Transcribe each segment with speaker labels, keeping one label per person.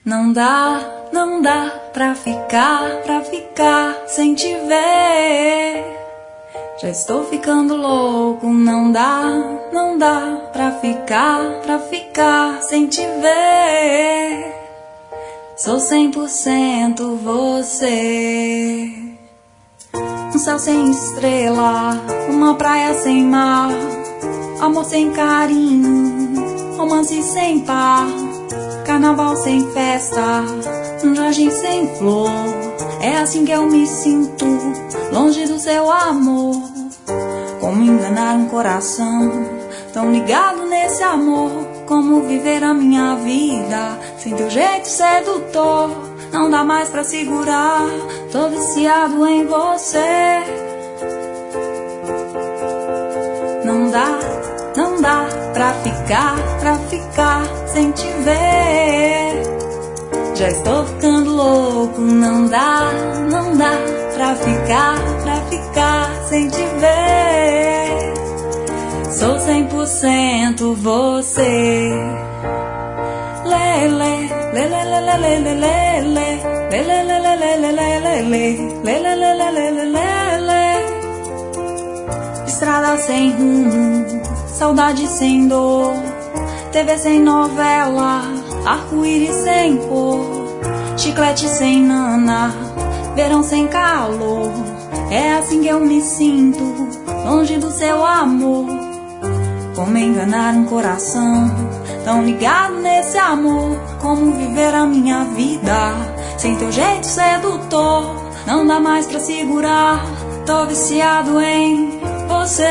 Speaker 1: Não dá pra ficar sem te ver. Já estou ficando louco, não dá pra ficar sem te ver. Sou 100% você. Um céu sem estrela, uma praia sem mar, amor sem carinho, romance sem par, carnaval sem festa, um jardim sem flor. É assim que eu me sinto, longe do seu amor. Como enganar um coração tão ligado nesse amor? Como viver a minha vida sem teu jeito sedutor? Não dá mais pra segurar, tô viciado em você. Não dá pra ficar sem te ver. Já estou ficando louco, não dá pra ficar sem te ver. Sou 100% você. Lele, lele, lele, lele, lele, lele, lele, lele, lele, lele. Estrada sem rumo, saudade sem dor, TV sem novela, arco-íris sem cor, chiclete sem nana, verão sem calor. É assim que eu me sinto, longe do seu amor. Como enganar um coração tão ligado nesse amor? Como viver a minha vida sem teu jeito sedutor? Não dá mais pra segurar, tô viciado em você.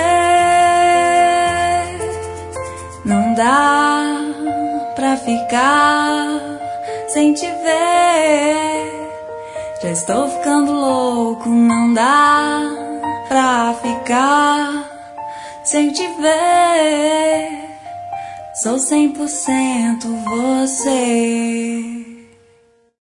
Speaker 1: Não dá pra ficar sem te ver. Já estou ficando louco, não dá pra ficar sem te ver. Sou 100% você.